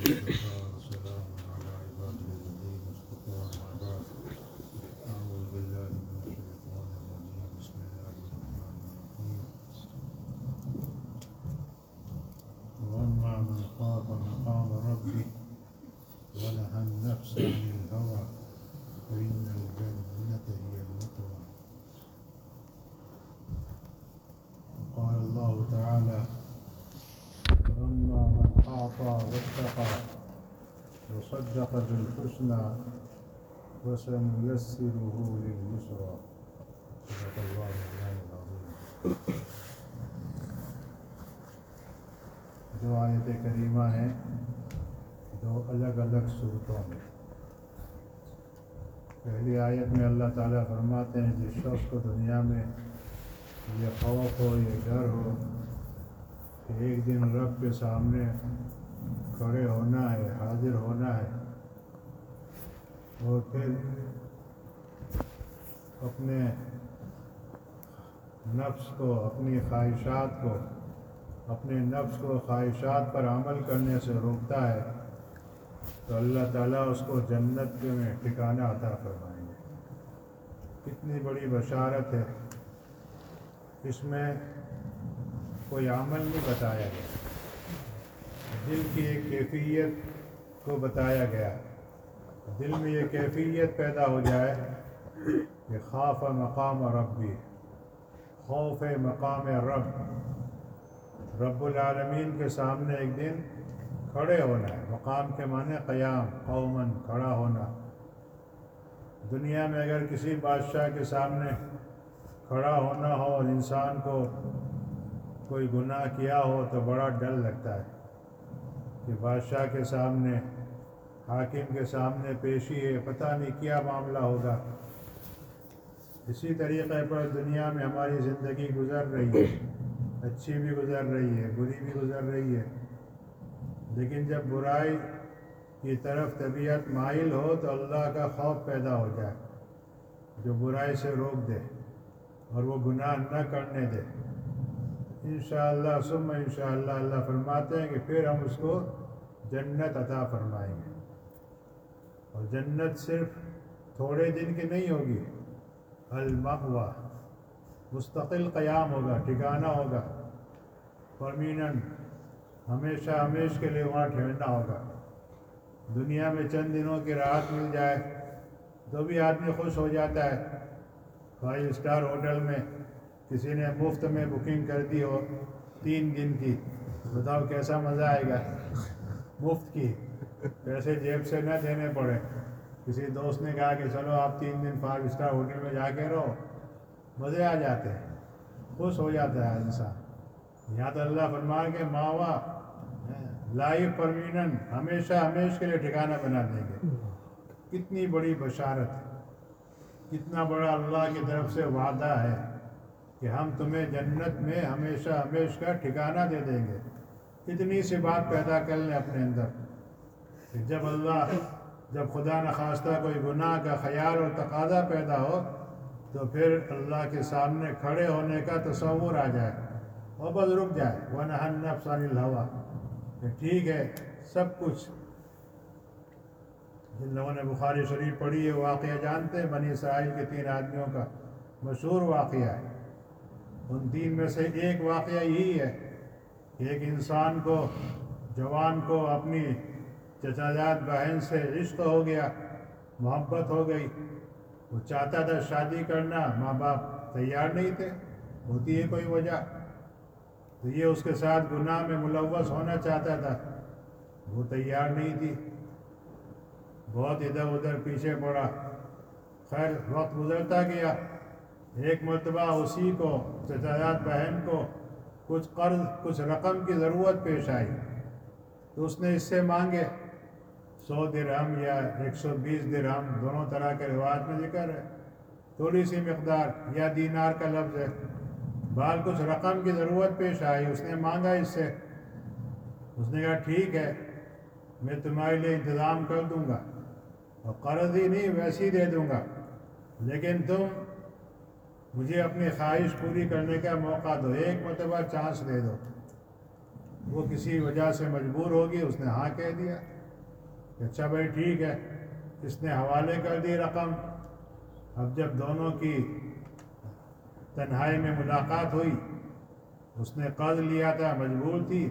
وكفى وسلام على عباده الذين اصطفى أما بعد. أعوذ بالله من الشيطان الرجيم. بسم الله الرحمن الرحيم. وأما من خاف مقام ربه ونهى النفس عن الهوى فإن الجنة هي المأوى. وقال الله تعالى: وأما من أعطى واتقى وصدق بالحسنى وسنيسره لليسرى. صدق الله العظيم. جو آیت کریمہ ہیں دو الگ الگ صورتوں میں. پہلی آیت میں اللہ تعالیٰ فرماتے ہیں جس شخص کو دنیا میں یہ خوف ہو، یہ ڈر ہو کہ ایک دن رب کے سامنے کھڑے ہونا ہے، حاضر ہونا ہے، اور پھر اپنے نفس کو، اپنی خواہشات کو، اپنے نفس کو خواہشات پر عمل کرنے سے روکتا ہے، تو اللہ تعالیٰ اس کو جنت میں ٹھکانہ عطا فرمائیں گے. کتنی بڑی بشارت ہے. اس میں کوئی عمل نہیں بتایا گیا، دل کی ایک کیفیت کو بتایا گیا. دل میں یہ کیفیت پیدا ہو جائے کہ خاف مقام ربی، خوف مقام رب العالمین کے سامنے ایک دن کھڑے ہونا ہے. مقام کے معنی قیام، قوماً، کھڑا ہونا. دنیا میں اگر کسی بادشاہ کے سامنے کھڑا ہونا ہو اور انسان کو کوئی گناہ کیا ہو تو بڑا ڈر لگتا ہے کہ بادشاہ کے سامنے، حاکم کے سامنے پیشی ہے، پتہ نہیں کیا معاملہ ہوگا. اسی طریقے پر دنیا میں ہماری زندگی گزر رہی ہے، اچھی بھی گزر رہی ہے، بری بھی گزر رہی ہے. لیکن جب برائی کی طرف طبیعت مائل ہو تو اللہ کا خوف پیدا ہو جائے جو برائی سے روک دے اور وہ گناہ نہ کرنے دے. انشاءاللہ ثم انشاءاللہ اللہ فرماتے ہیں کہ پھر ہم اس کو جنت عطا فرمائیں گے. اور جنت صرف تھوڑے دن کی نہیں ہوگی، المأوى، مستقل قیام ہوگا، ٹھکانہ ہوگا، پرمیننٹ، ہمیشہ ہمیش کے لیے وہاں ٹھہرنا ہوگا. دنیا میں چند دنوں کی راحت مل جائے تو بھی آدمی خوش ہو جاتا ہے. 5 اسٹار ہوٹل میں کسی نے مفت میں بکنگ کر دی ہو 3 دن کی، بتاؤ کیسا مزہ آئے گا. مفت کی، پیسے جیب سے نہ دینے پڑے. کسی دوست نے کہا کہ چلو آپ 3 دن 5 اسٹار ہوٹل میں جا کے رہو، مزے آ جاتے ہیں، خوش ہو جاتا ہے انسان. یہاں تو اللہ فرمائے کہ ماوا لائف پرمیننٹ، ہمیشہ ہمیش کے لیے ٹھکانہ بنا دیں گے. کتنی بڑی بشارت، کتنا بڑا اللہ کی طرف سے وعدہ ہے کہ ہم تمہیں جنت میں ہمیشہ ہمیش کا ٹھکانہ دے دیں گے. اتنی سی بات پیدا کر لیں اپنے اندر کہ جب خدا نخواستہ کوئی گناہ کا خیال اور تقاضا پیدا ہو تو پھر اللہ کے سامنے کھڑے ہونے کا تصور آ جائے اور بس رک جائے. وَنَهَى النَّفْسَ عَنِ الْهَوَىٰ، کہ ٹھیک ہے سب کچھ. جن لوگوں نے بخاری شریف پڑھی ہے واقعہ جانتے ہیں، بنی اسرائیل کے 3 آدمیوں کا مشہور واقعہ ہے. ان 3 میں سے ایک واقعہ یہی ہے کہ ایک انسان کو، جوان کو اپنی چچا جات بہن سے عشق ہو گیا، محبت ہو گئی. وہ چاہتا تھا شادی کرنا، ماں باپ تیار نہیں تھے، ہوتی ہے کوئی وجہ. تو یہ اس کے ساتھ گناہ میں ملوث ہونا چاہتا تھا، وہ تیار نہیں تھی. بہت ادھر ادھر پیچھے پڑا. خیر وقت گزرتا گیا. ایک مرتبہ اسی کو، چچا جات بہن کو، کچھ قرض، کچھ رقم کی ضرورت پیش آئی تو اس نے اس سے مانگے. 100 درہم یا 120 درہم، دونوں طرح کے روایت میں ذکر ہے. تھوڑی سی مقدار یا دینار کا لفظ ہے. بال کچھ رقم کی ضرورت پیش آئی، اس نے مانگا اس سے. اس نے کہا ٹھیک ہے میں تمہارے لیے انتظام کر دوں گا، اور قرض ہی نہیں ویسے ہی دے دوں گا، لیکن تم مجھے اپنی خواہش پوری کرنے کا موقع دو، ایک مرتبہ چانس دے دو. وہ کسی وجہ سے مجبور ہوگی، اس نے ہاں کہہ دیا کہ اچھا بھائی ٹھیک ہے، اس نے حوالے کر دی رقم۔ اب جب دونوں کی تنہائی میں ملاقات ہوئی، اس نے قرض لیا تھا، مجبور تھی،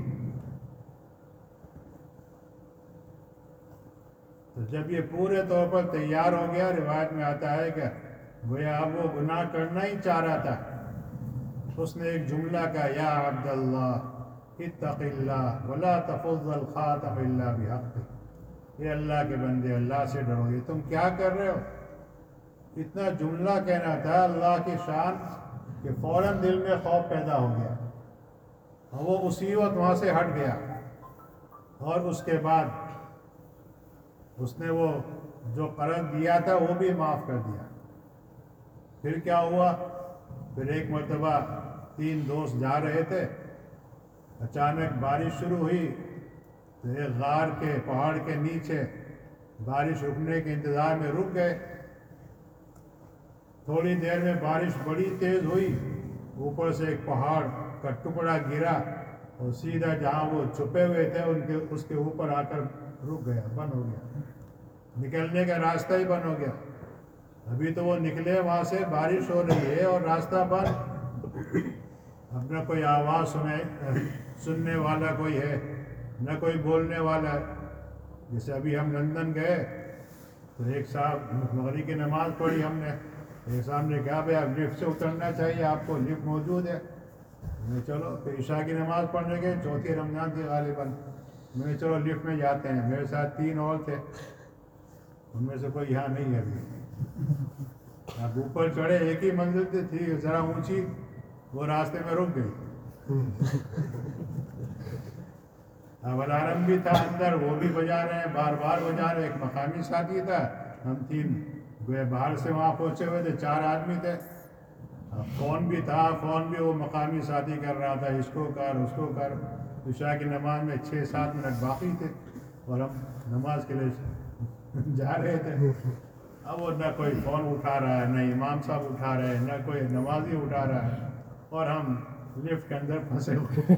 تو جب یہ پورے طور پر تیار ہو گیا، روایت میں آتا ہے کہ گویا اب وہ گناہ کرنا ہی چاہ رہا تھا، اس نے ایک جملہ کہا، یا عبداللہ اتق اللہ ولا تفض الخاتم الا بحق، یہ اللہ کے بندے، اللہ سے ڈرو، یہ تم کیا کر رہے ہو؟ اتنا جملہ کہنا تھا اللہ کی شان کہ فوراً دل میں خوف پیدا ہو گیا، اور وہ اسی وقت وہاں سے ہٹ گیا، اور اس کے بعد اس نے وہ جو قرض دیا تھا وہ بھی معاف کر دیا۔ پھر کیا ہوا؟ پھر ایک مرتبہ 3 دوست جا رہے تھے، اچانک بارش شروع ہوئی، تو ایک غار کے پہاڑ کے نیچے بارش رکنے کے انتظار میں رک گئے۔ تھوڑی دیر میں بارش بڑی تیز ہوئی، اوپر سے ایک پہاڑ کا ٹکڑا گرا اور سیدھا جہاں وہ چھپے ہوئے تھے اس کے اوپر آ کر رک گیا، بند ہو گیا، نکلنے کا راستہ ہی بند ہو گیا۔ ابھی تو وہ نکلے وہاں سے، بارش ہو رہی ہے اور راستہ بند، اب نہ کوئی آواز سننے والا کوئی ہے، نہ کوئی بولنے والا ہے۔ جیسے ابھی ہم لندن گئے تو ایک صاحب مغرب کی نماز پڑھی ہم نے، ایک صاحب نے کہا بھائی آپ لفٹ سے اترنا چاہیے، آپ کو لفٹ موجود ہے۔ میں نے چلو، پھر عشاء کی نماز پڑھنے گئے، چوتھی رمضان تھی غالباً، میں نے چلو لفٹ میں جاتے ہیں، میرے ساتھ 3 اور تھے، ان میں سے کوئی یہاں نہیں ہے ابھی۔ اب اوپر چڑھے، ایک ہی منزل تھی ذرا اونچی، وہ راستے میں رک گئی۔ اب الارم بھی تھا اندر، وہ بھی بجا رہے ہیں، بار بار بجا رہے، ایک مقامی ساتھی تھا، ہم 3 گوئے باہر سے وہاں پہنچے ہوئے تھے، 4 آدمی تھے۔ اب فون بھی تھا، فون بھی وہ مقامی ساتھی کر رہا تھا، اس کو کر اس کو کر۔ عشاء کی نماز میں 6-7 منٹ باقی تھے اور ہم نماز کے لیے جا رہے تھے۔ اب وہ نہ کوئی فون اٹھا رہا ہے، نہ امام صاحب اٹھا رہے ہیں، نہ کوئی نمازی اٹھا رہا ہے، اور ہم لفٹ کے اندر پھنسے ہوئے،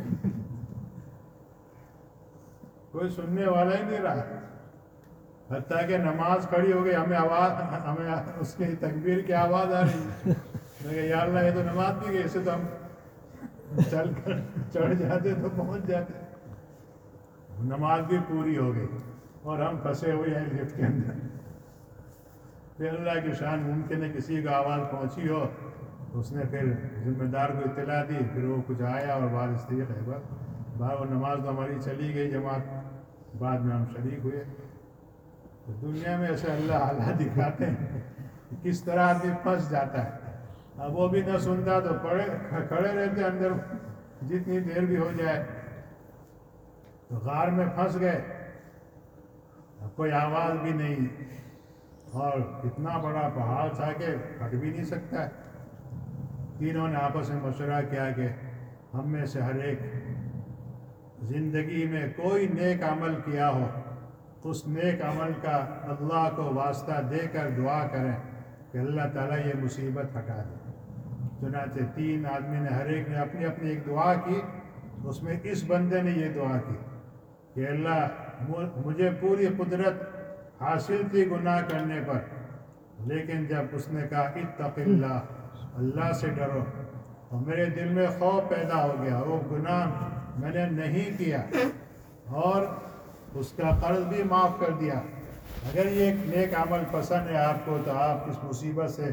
کوئی سننے والا ہی نہیں رہا۔ حتیٰ کہ نماز کھڑی ہو گئی، ہمیں اس کی تکبیر کی آواز آ رہی ہے، میں کہا یا اللہ، یہ تو نماز بھی گئی، اسے تو ہم چل کر چڑھ جاتے تو پہنچ جاتے۔ نماز بھی پوری ہو گئی اور ہم پھنسے ہوئے ہیں لفٹ کے اندر۔ پھر اللہ کی شان، ممکن ہے کسی کو آواز پہنچی ہو، اس نے پھر ذمہ دار کو اطلاع دی، پھر وہ کچھ آیا اور بعد استریق ہے، بعد وہ نماز تو ہماری چلی گئی جماعت، بعد میں ہم شریک ہوئے۔ تو دنیا میں ایسے اللہ حالات دکھاتے ہیں کہ کس طرح آدمی پھنس جاتا ہے۔ اب وہ بھی نہ سنتا تو کھڑے رہتے اندر جتنی دیر بھی ہو جائے، تو غار میں پھنس گئے، کوئی آواز بھی نہیں، اور اتنا بڑا پہاڑ تھا کہ ہٹ بھی نہیں سکتا ہے۔ تینوں نے آپس میں مشورہ کیا کہ ہم میں سے ہر ایک زندگی میں کوئی نیک عمل کیا ہو، اس نیک عمل کا اللہ کو واسطہ دے کر دعا کریں کہ اللہ تعالیٰ یہ مصیبت ہٹا دے۔ چنانچہ 3 آدمی نے، ہر ایک نے اپنی اپنی ایک دعا کی، اس میں اس بندے نے یہ دعا کی کہ اللہ، مجھے پوری قدرت حاصل تھی گناہ کرنے پر، لیکن جب اس نے کہا اتق اللہ، اللہ سے ڈرو، اور میرے دل میں خوف پیدا ہو گیا، وہ گناہ میں نے نہیں کیا، اور اس کا قرض بھی معاف کر دیا۔ اگر یہ ایک نیک عمل پسند ہے آپ کو، تو آپ اس مصیبت سے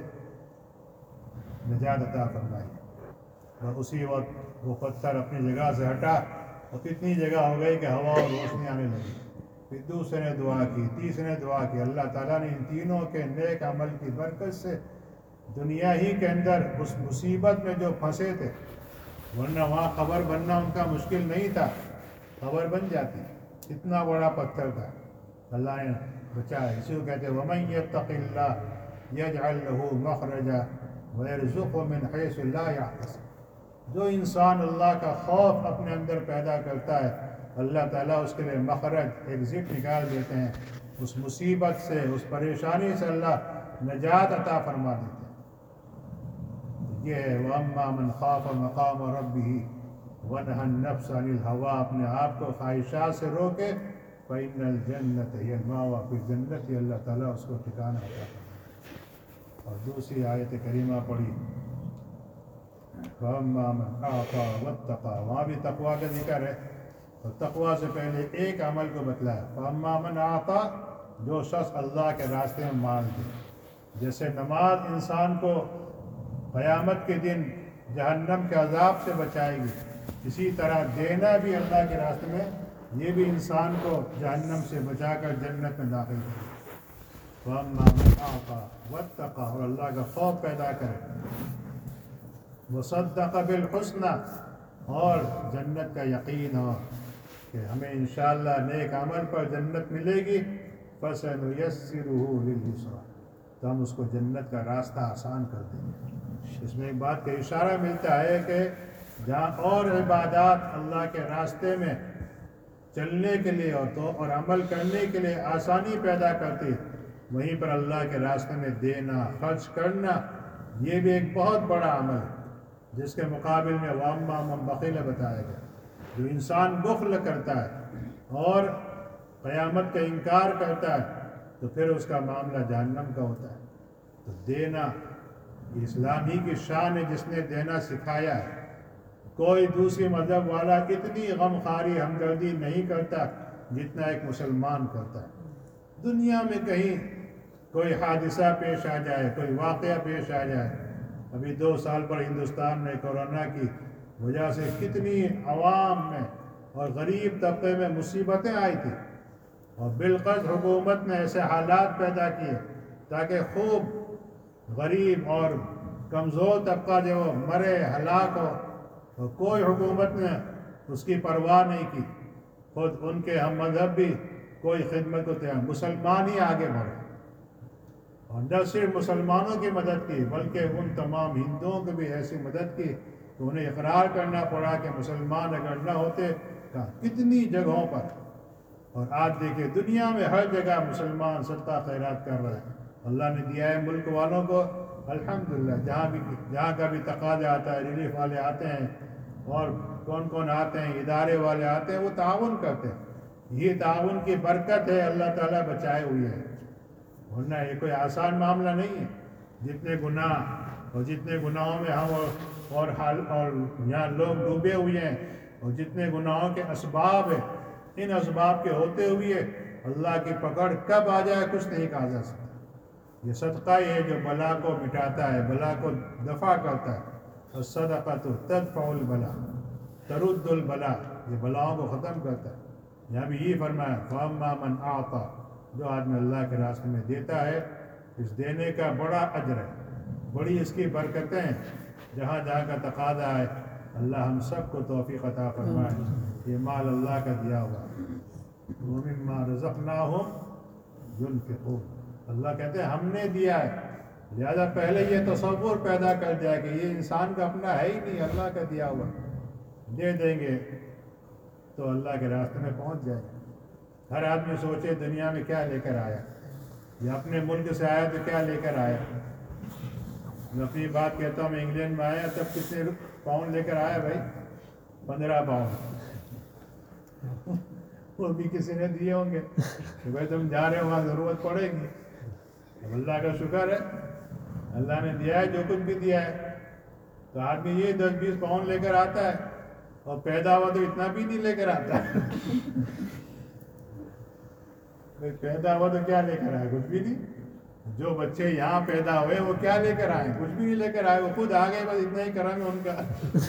نجات عطا فرمائیے۔ اور اسی وقت وہ پتھر اپنی جگہ سے ہٹا، اور اتنی جگہ ہو گئی کہ ہوا اور روشنی آنے لگی۔ پھر دوسرے نے دعا کی، تیسرے نے دعا کی، اللہ تعالیٰ نے ان تینوں کے نیک عمل کی برکت سے دنیا ہی کے اندر اس مصیبت میں جو پھنسے تھے، ورنہ وہاں خبر بننا ان کا مشکل نہیں تھا، خبر بن جاتی، اتنا بڑا پتھر تھا، اللہ نے بچایا۔ اسی کو کہتے ہیں وَمَن يَتَّقِ اللَّهَ يَجْعَلْ لَهُ مَخْرَجًا وَيَرْزُقْهُ مِنْ حَيْثُ لَا يَحْتَسِبُ۔ جو انسان اللہ کا خوف اپنے اندر پیدا کرتا ہے، اللہ تعالیٰ اس کے لیے مخرج، ایگزٹ نکال دیتے ہیں، اس مصیبت سے، اس پریشانی سے اللہ نجات عطا فرما دیتے ہیں۔ یہ ہے وَأَمَّا مَنْ خَافَ مَقَامَ رَبِّهِ وَنَهَى النَّفْسَ عَنِ الْهَوَىٰ، اپنے آپ کو خواہشات سے روکے، فَإِنَّ الْجَنَّةَ هِيَ الْمَأْوَىٰ، پھر جنت ہی اللہ تعالیٰ اس کو ٹھکانہ عطا کرے۔ اور دوسری آیت کریمہ پڑھی، فَأَمَّا مَنْ أَعْطَىٰ وَاتَّقَىٰ، وہاں بھی تقویٰ کا ذکر ہے، اور تقویٰ سے پہلے ایک عمل کو بتلایا، فَأَمَّا مَنْ أَعْطَىٰ، جو شخص اللہ کے راستے میں مال دے۔ جیسے نماز انسان کو قیامت کے دن جہنم کے عذاب سے بچائے گی، اسی طرح دینا بھی اللہ کے راستے میں یہ بھی انسان کو جہنم سے بچا کر جنت میں داخل کرے۔ وَأَمَّا مَنْ أَعْطَىٰ وَاتَّقَىٰ، اور اللہ کا خوف پیدا کرے، وَصَدَّقَ بِالْحُسْنَىٰ، اور جنت کا یقین ہو کہ ہمیں انشاءاللہ نیک عمل پر جنت ملے گی، فَسَنُيَسِّرُهُ لِلْيُسْرَىٰ، تو ہم اس کو جنت کا راستہ آسان کر دیں گے۔ اس میں ایک بات کا اشارہ ملتا ہے کہ جہاں اور عبادات اللہ کے راستے میں چلنے کے لیے اور عمل کرنے کے لیے آسانی پیدا کرتی، وہیں پر اللہ کے راستے میں دینا، خرچ کرنا، یہ بھی ایک بہت بڑا عمل ہے، جس کے مقابل میں وَأَمَّا مَن بَخِلَ بتایا گیا۔ جو انسان بخل کرتا ہے اور قیامت کا انکار کرتا ہے تو پھر اس کا معاملہ جہنم کا ہوتا ہے۔ تو دینا اسلام ہی کی شان ہے، جس نے دینا سکھایا ہے۔ کوئی دوسری مذہب والا اتنی غمخواری ہمدردی نہیں کرتا جتنا ایک مسلمان کرتا ہے۔ دنیا میں کہیں کوئی حادثہ پیش آ جائے، کوئی واقعہ پیش آ جائے، ابھی 2 سال پر ہندوستان میں کورونا کی وجہ سے کتنی عوام میں اور غریب طبقے میں مصیبتیں آئی تھی، اور بالقصد حکومت نے ایسے حالات پیدا کیے تاکہ خوب غریب اور کمزور طبقہ جو مرے، ہلاک ہو، اور کوئی حکومت نے اس کی پرواہ نہیں کی۔ خود ان کے ہم مذہب بھی کوئی خدمت کو تیار، مسلمان ہی آگے بڑھے، اور نہ صرف مسلمانوں کی مدد کی بلکہ ان تمام ہندوؤں کی بھی ایسی مدد کی کہ انہیں اقرار کرنا پڑا کہ مسلمان اگر نہ ہوتے کتنی جگہوں پر، اور آج دیکھیں دنیا میں ہر جگہ مسلمان صدقہ خیرات کر رہے ہیں۔ اللہ نے دیا ہے ملک والوں کو، الحمدللہ، جہاں کا بھی تقاضا آتا ہے، ریلیف والے آتے ہیں اور کون آتے ہیں، ادارے والے آتے ہیں، وہ تعاون کرتے ہیں۔ یہ تعاون کی برکت ہے، اللہ تعالیٰ بچائے ہوئے ہے، ورنہ یہ کوئی آسان معاملہ نہیں ہے۔ جتنے گناہ اور جتنے گناہوں میں ہم اور یہاں لوگ ڈوبے ہوئے ہیں، اور جتنے گناہوں کے اسباب ہیں، ان اسباب کے ہوتے ہوئے اللہ کی پکڑ کب آ جائے کچھ نہیں کہا جا سکتا۔ یہ صدقہ ہی ہے جو بلا کو مٹاتا ہے، بلا کو دفع کرتا ہے۔ الصدقۃ تدفع البلا، ترد البلا، یہ بلاؤں کو ختم کرتا ہے۔ یہاں بھی یہ فرمایا فَأَمَّا مَنْ أَعْطَىٰ، جو آدمی اللہ کے راستے میں دیتا ہے، اس دینے کا بڑا اجر ہے، بڑی اس کی برکتیں ہیں۔ جہاں جہاں کا تقاضا ہے، اللہ ہم سب کو توفیق عطا فرمائے۔ یہ مال اللہ کا دیا ہوا، وَمِمَّا رَزَقْنَاهُمْ يُنْفِقُونَ، اللہ کہتے ہیں ہم نے دیا ہے، لہذا پہلے یہ تصور پیدا کر دیا کہ یہ انسان کا اپنا ہے ہی نہیں، اللہ کا دیا ہوا، دے دیں گے تو اللہ کے راستے میں پہنچ جائے گا۔ ہر آدمی سوچے دنیا میں کیا لے کر آیا، یا اپنے ملک سے آیا تو کیا لے کر آیا۔ میں اپنی بات کہتا ہوں، میں انگلینڈ میں آیا تب کتنے پاؤنڈ لے کر آیا بھائی؟ 15 پاؤنڈ، وہ بھی کسی نے دیے ہوں گے کہ بھائی تم جا رہے ہو وہاں ضرورت پڑے گی۔ اب اللہ کا شکر ہے، اللہ نے دیا ہے جو کچھ بھی دیا ہے، تو آدمی یہ 10-20 پاؤنڈ لے کر آتا ہے، اور پیدا ہوا تو اتنا بھی نہیں لے کر آتا ہے۔ پیدا ہوا تو کیا لے کر آئے؟ کچھ بھی نہیں۔ جو بچے یہاں پیدا ہوئے وہ کیا لے کر آئے؟ کچھ بھی نہیں لے کر آئے، وہ خود آ گئے، بس اتنا ہی کرم ہے ان کا۔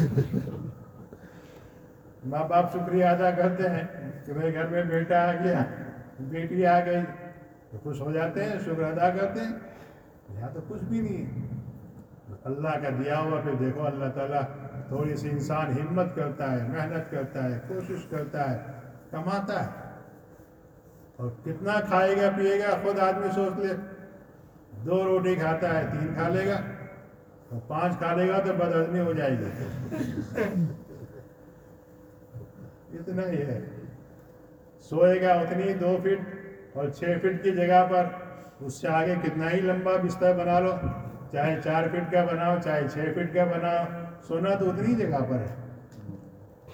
ماں باپ شکریہ ادا کرتے ہیں کہ بھائی گھر میں بیٹا آ گیا، بیٹی آ گئی، تو خوش ہو جاتے ہیں، شکر ادا کرتے ہیں۔ یہاں تو کچھ بھی نہیں، اللہ کا دیا ہوا۔ پھر دیکھو اللہ تعالیٰ تھوڑی سی انسان ہمت کرتا ہے، محنت کرتا ہے، کوشش کرتا ہے، کماتا ہے، اور کتنا کھائے گا پیے گا خود آدمی سوچ لے۔ 2 روٹی کھاتا ہے، 3 کھا لے گا، اور 5 کھا لے گا تو بد ہضمی ہو جائے گی۔ اتنا ہی ہے، سوئے گا اتنی 2 فٹ اور 6 فٹ کی جگہ پر، اس سے آگے کتنا ہی لمبا بستر بنا لو، چاہے 4 فٹ کا بناؤ چاہے 6 فٹ کا بناؤ، سونا تو اتنی جگہ پر ہے۔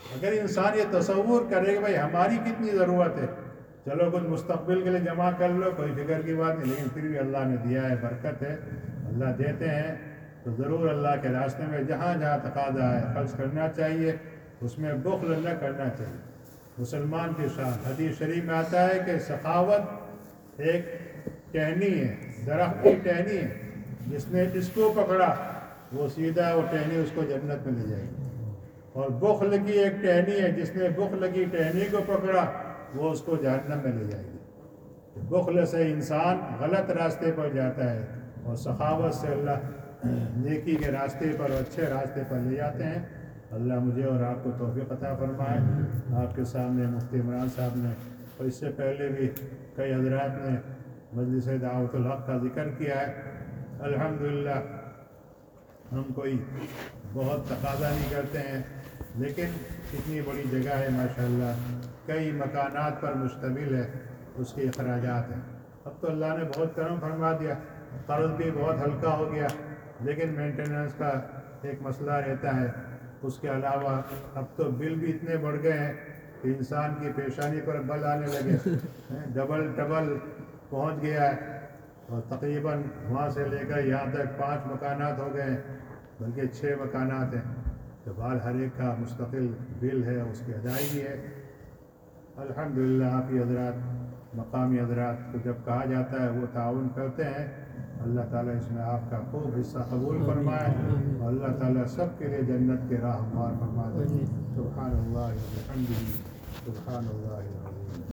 اگر انسان یہ تصور کرے کہ بھائی ہماری کتنی ضرورت ہے، چلو کچھ مستقبل کے لیے جمع کر لو، کوئی فکر کی بات نہیں، لیکن پھر بھی اللہ نے دیا ہے، برکت ہے، اللہ دیتے ہیں، تو ضرور اللہ کے راستے میں جہاں جہاں تقاضا ہے خرچ کرنا چاہیے، اس میں بخل نہ کرنا چاہیے۔ مسلمان کی شان، حدیث شریف میں آتا ہے کہ سخاوت ایک ٹہنی ہے، درخت کی ٹہنی ہے، جس نے اس کو پکڑا وہ سیدھا وہ ٹہنی اس کو جنت میں لے جائے گی، اور بخل کی ایک ٹہنی ہے، جس نے بخل کی ٹہنی کو پکڑا وہ اس کو جہنم میں لے جائے گی۔ بخل سے انسان غلط راستے پر جاتا ہے، اور سخاوت سے اللہ نیکی کے راستے پر، اچھے راستے پر لے جاتے ہیں۔ اللہ مجھے اور آپ کو توفیق عطا فرمائے۔ آپ کے سامنے مفتی عمران صاحب نے اور اس سے پہلے بھی کئی حضرات نے مجلس دعوت الحق کا ذکر کیا ہے۔ الحمدللہ ہم کوئی بہت تقاضا نہیں کرتے ہیں، لیکن اتنی بڑی جگہ ہے ماشاءاللہ، کئی مکانات پر مشتمل ہے، اس کے اخراجات ہیں۔ اب تو اللہ نے بہت کرم فرما دیا، قرض بھی بہت ہلکا ہو گیا، لیکن مینٹیننس کا ایک مسئلہ رہتا ہے۔ اس کے علاوہ اب تو بل بھی اتنے بڑھ گئے ہیں کہ انسان کی پیشانی پر بل آنے لگے، ڈبل پہنچ گیا ہے، اور تقریباً وہاں سے لے کر یہاں تک 5 مکانات ہو گئے ہیں، بلکہ 6 مکانات ہیں۔ تو بعد ہر ایک کا مستقل بل ہے، اس کی ادائیگی ہے۔ الحمدللہ آپ ہی حضرات، مقامی حضرات کو جب کہا جاتا ہے وہ تعاون کرتے ہیں۔ اللہ تعالیٰ اس میں آپ کا خوب حصہ قبول فرمائے، اور اللہ تعالیٰ سب کے لیے جنت کے راہ ہموار فرما دے۔ سبحان اللہ و بحمدہ، سبحان اللہ العظیم۔